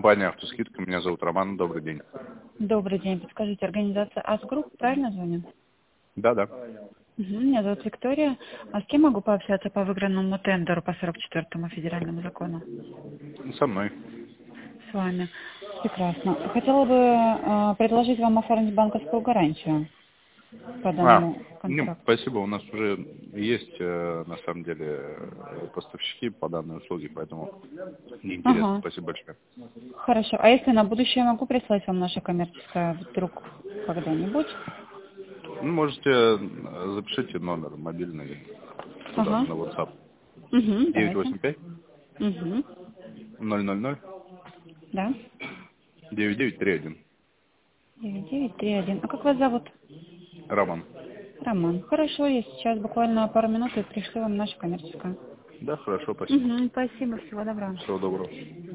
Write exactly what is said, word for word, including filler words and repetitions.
Компания «Автоскидка». Меня зовут Роман. Добрый день. Добрый день. Подскажите, организация АС-групп, правильно звоню? Да, да. Угу, меня зовут Виктория. А с кем могу пообщаться по выигранному тендеру по сорок четвёртому федеральному закону? Со мной. С вами. Прекрасно. Хотела бы э, предложить вам оформить банковскую гарантию по данному А, ну, контракту. спасибо. У нас уже есть, э, на самом деле, э, поставщики по данной услуге, поэтому неинтересно. Ага. Спасибо большое. Хорошо. А если на будущее могу прислать вам наше коммерческое вдруг когда-нибудь? Ну, можете, э, запишите номер мобильный туда, Ага. на WhatsApp. Угу, девять давайте. восемь пять Угу. ноль ноль ноль Да. девять девять три один. девять девять три один. А как вас зовут? Роман. Роман. Хорошо, я сейчас буквально пару минут и пришлю вам наше коммерческое. Да, хорошо, спасибо. Угу, спасибо, всего доброго. Всего доброго.